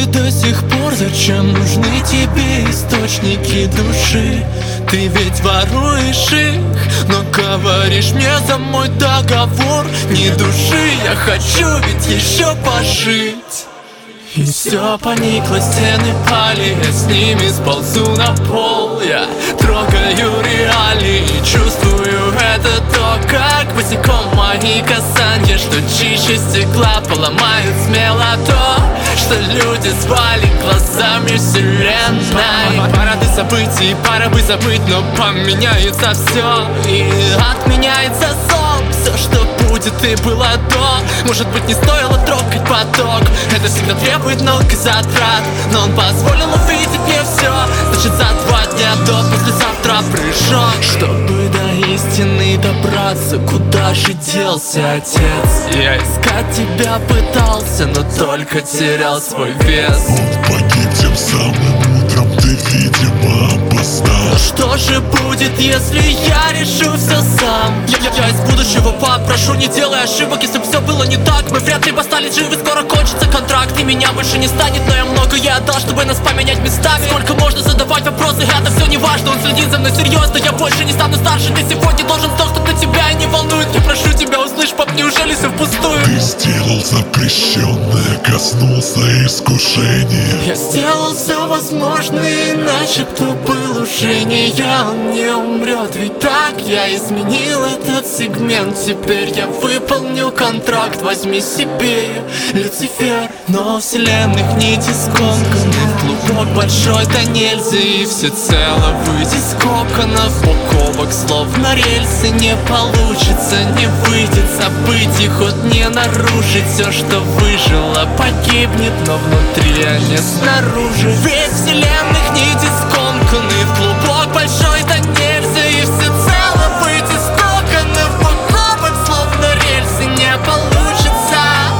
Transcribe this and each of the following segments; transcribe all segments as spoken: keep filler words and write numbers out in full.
И до сих пор зачем нужны тебе источники души? Ты ведь воруешь их, но говоришь мне за мой договор: не души, я хочу ведь еще пожить. И все поникло, стены пали, я с ними сползу на пол. Я трогаю реалии, чувствую это то, как босиком мои касания, что чище стекла поломают смело то, что люди звали глазами вселенной. Пора бы событий, пора бы забыть, но поменяется все, и отменяется сон. Все, что будет и было до, может быть, не стоило трогать поток. Это всегда требует много затрат, но он позволил увидеть мне все. Значит, за два дня до послезавтра прыжок, чтобы до истины добраться. Куда же делся отец? Я искать тебя пытался, но только терял свой вес. Он погиб тем самым утром, ты, видимо, опоздал. Ну что же будет, если я решу все сам? Я, я, я из будущего попрошу, не делай ошибок. Если бы все было не так, мы вряд ли бы остались живы. Скоро кончится контракт, и меня больше не станет. Но я многое отдал, чтобы нас поменять местами. Сколько можно задавать вопросы, это все не важно. Он следит за мной серьезно, я больше не стану старше. Ты сегодня должен сдохнуть, на тебя и не волнует. Я прошу тебя, услышь, пап, неужели все впустую? Ты сделал запрещенное, коснулся искушения. Я сделал все возможное, иначе кто был уже не я. Он не умрет, ведь так я изменил этот сегмент. Теперь я выполню контракт, возьми себе Люцифер. Но вселенных нити скомканы в клубок большой да нельзя, и всецело выйти из коконов упаковок словно рельсы. Не получится, не выйдет событий, хоть не нарушить. Все, что выжило, погибнет, но внутри, а не снаружи. Ведь вселенных нити скомканы в клубок большой да нельзя, и всецело выйти из коконов упаковок словно рельсы. Не получится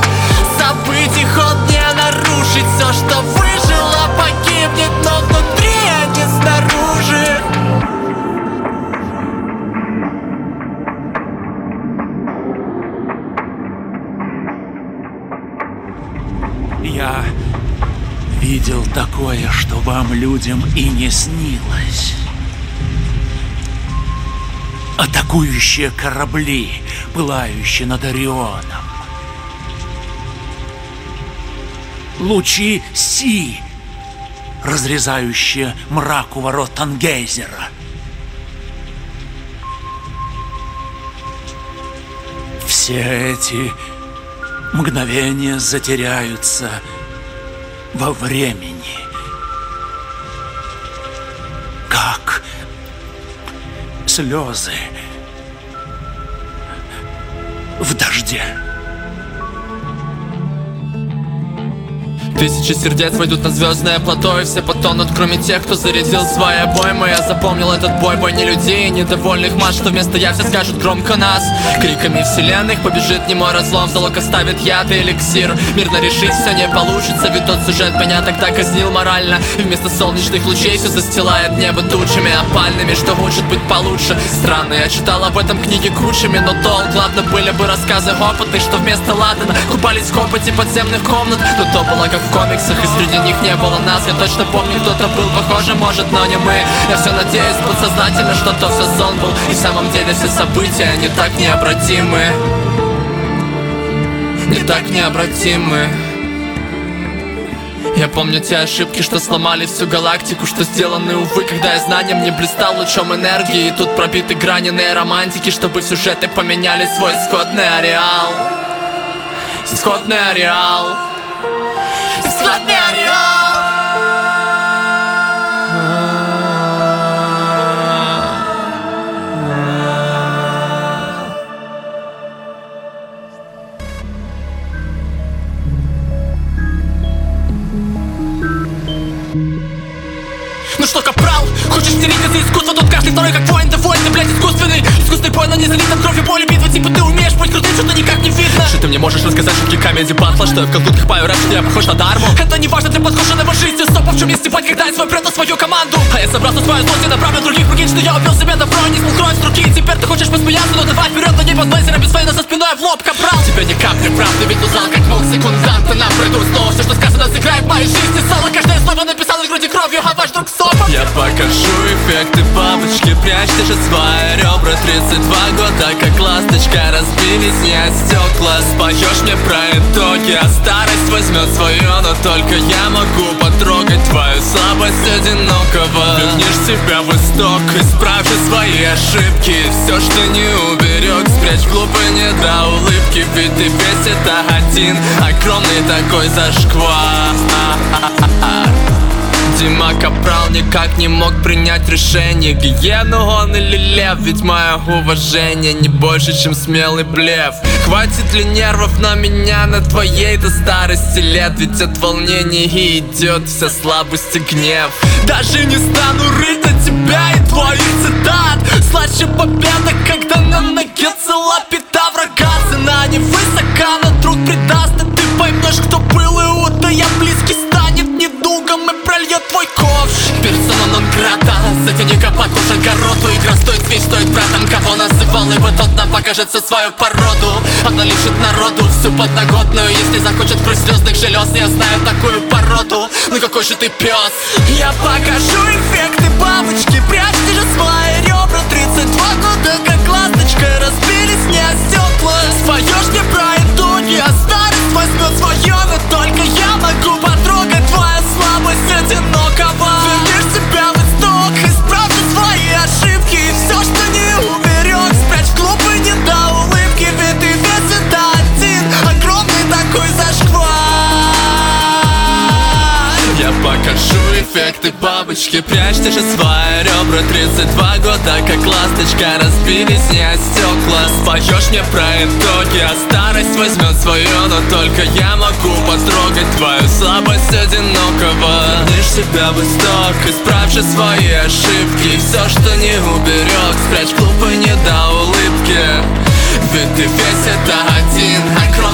событий, хоть не нарушить. Все, что выжило, погибнет, но внутри, а не снаружи. Я видел такое, что вам, людям, и не снилось. Атакующие корабли, пылающие над Орионом. Лучи Си, разрезающие мрак у ворот Тангейзера. Все эти мгновения затеряются во времени, как слезы в дожде. Тысячи сердец войдут на звездное плато, и все потонут, кроме тех, кто зарядил свои обоймы. Я запомнил этот бой, бой не людей, недовольных масс, что вместо я все скажут громко нас. Криками вселенных побежит немой разлом, в залог оставит яд и эликсир. Мирно решить все не получится, ведь тот сюжет меня тогда казнил морально. И вместо солнечных лучей все застилает небо тучами опальными, что может быть получше. Странно, я читал об этом книги кучами, но долг, ладно, были бы рассказы опытных, что вместо Ладана купались в хопоте подземных комнат. Но то было как в комиксах, и среди них не было нас. Я точно помню, кто-то был похожий, может, но не мы. Я все надеюсь подсознательно, что то все сон был, и в самом деле все события не так необратимы. Не так необратимы. Я помню те ошибки, что сломали всю галактику, что сделаны, увы, когда я знанием не блистал лучом энергии. И тут пробиты грани нейромантики, чтобы сюжеты поменяли свой исходный ареал. Исходный ареал. Исходный ареал. Ну что, капрал, хочешь стереть из искусства? Тут каждый второй как воин, да воин, ты, блядь, искусственный. Искусственный бой, но не залитым кровью, боли, битвы. Типа ты умеешь быть крутым, что-то никак не видно. Что ты мне можешь рассказать шутки комедии батла? Что я в колготках пою рэп, что я похож на Дарму? Это не важно, ты похож на его жизнь, стоп. в чем есть степать, когда я свой предан свою команду. А я собрался свою злость и направлю других. Прикинь, что я убил себя добро, не смог кровь с руки. И теперь ты хочешь посмеяться, но давай вперед, на ней под блейзером без фейна за спиной в лоб, капрал. Тебе ни капли правды, ведь узнал, как мог секунданта. На придур снова все, что сказано, сыграй в моей жизни соло. Каждое слово написал на груди кровью, а ваш друг сопом. Я покажу эффекты бабочки, прячьте же свои ребра. Тридцать два года, как ласточка, разбились не от стекла. Споешь мне про итоги, а старость возьмет свое. Но только я могу потрогать твою слабость одинокого. Вернешь себя в исток, исправь же свои ошибки. Все, что не уберег, спрячь глупо не до улыбки. Ведь ты весь это один огромный такой зашквар. Дима Капрал никак не мог принять решение. Гиену он или лев? Ведь мое уважение не больше, чем смелый блеф. Хватит ли нервов на меня, на твоей-то старости лет? Ведь от волнения и идет вся слабость и гнев. Даже не стану рыть на тебя и твоих цитат. Слаще победа, когда на ноге цела пята врага. Цена невысока, но друг предаст, и ты поймешь, кто был Иуда. Я близкий станет недугом и прольет твой ковш. Персона нон грата, затяни копать уж огороду. Игра стоит свеч, стоит братом, кого называл, ибо тот нам покажет всю свою породу. Она лишит народу всю подноготную, если захочет кровь слезных желез. Я знаю такую породу, ну какой же ты пес. Я покажу эффекты бабочки, прячьте же свои ребра. Тридцать два года, как ласточка, разбились не о стекла. Споешь мне про итоги, а старость возьмет свое. Но только я могу потрогать твою слабость одинокого. Вернешь себя в исток, исправь же свои ошибки. И все, что не уберег, спрячь в глупой не до улыбки. Ведь ты весь это один огромный такой зашквар. Я покажу эффекты бабочки, прячьте же свои ребра. Тридцать два года, как ласточка, разбились не о стекла. Споешь мне про итоги, а старость возьмет свое. Но только я могу потрогать твою слабость одинокого. Вернешь себя в исток, исправь же свои ошибки. И все, что не уберег, спрячь глупо не до улыбки. Ведь ты весь это один огромный